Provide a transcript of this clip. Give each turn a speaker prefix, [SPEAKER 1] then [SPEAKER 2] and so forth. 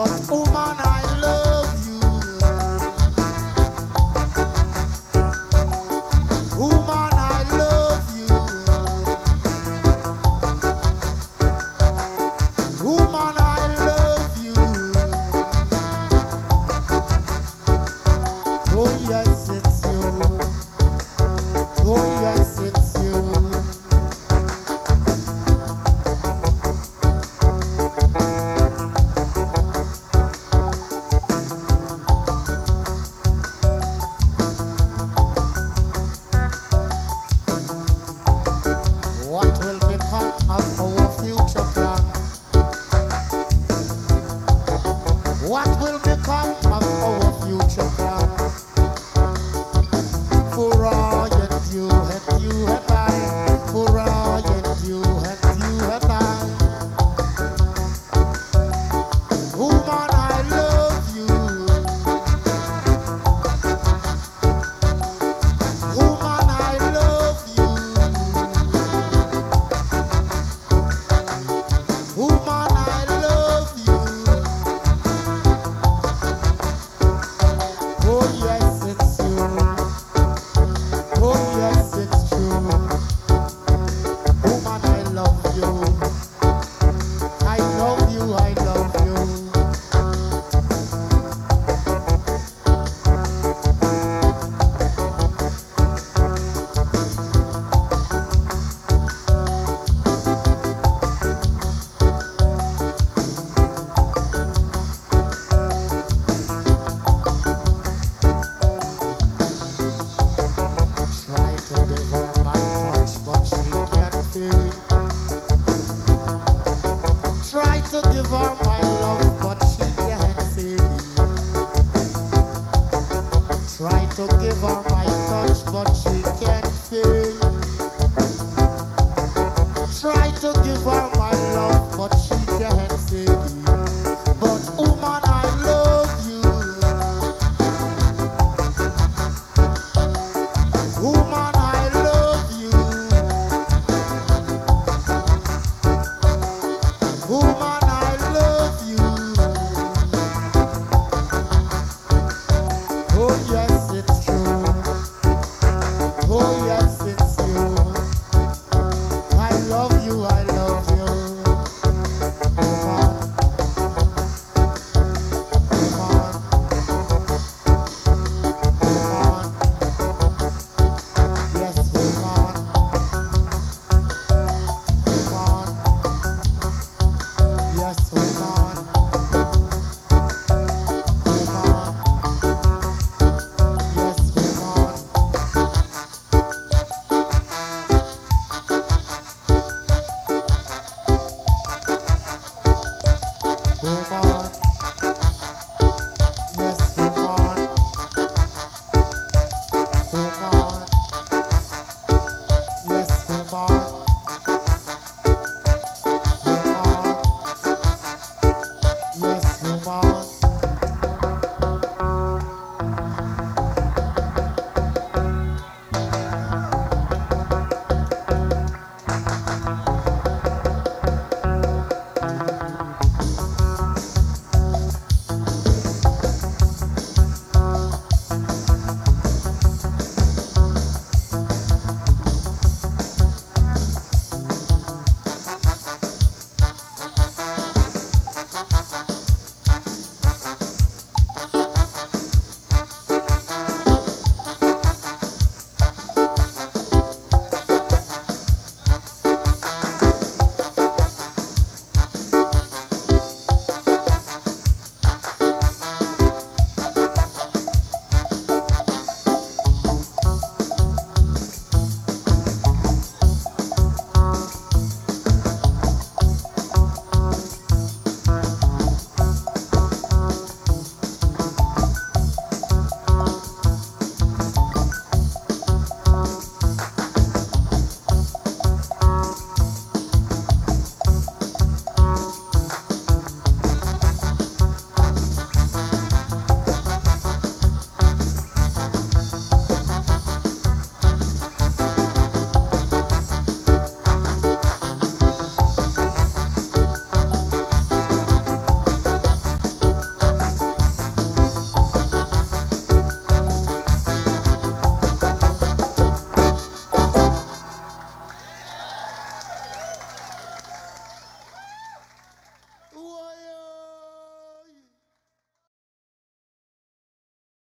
[SPEAKER 1] But woman, I love you. Woman, I love you. Woman, I love you. Oh yes, it's you. Oh yes, it's you. What will become of our future plan? What will become of our future plan? For all and you and I. For all and you and I. Woman, I love you. Woman, I love you. Woman, I love you. Oh yes, it's you. Oh yes, it's true. Woman, I love you. I love you, I love you. Try to give her my touch, but she can't feel it. Try to give her my love, but she can't feel it. Try to give her my touch, but she can't feel it. Try to give her my love, but she can't feel it.